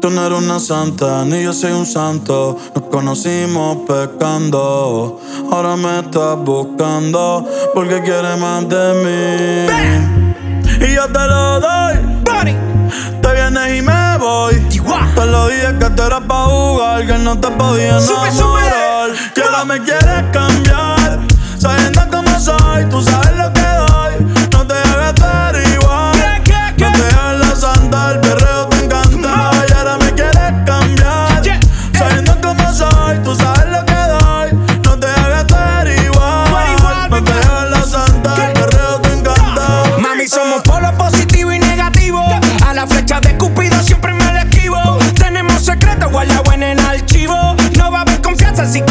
Tú no eres una santa, ni yo soy un santo. Nos conocimos pecando. Ahora me estás buscando porque quieres más de mí. Y yo te lo doy. Te vienes y me voy. Te lo dije que tú eras pa' jugar, que no te podía enamorar. Que ahora me quieres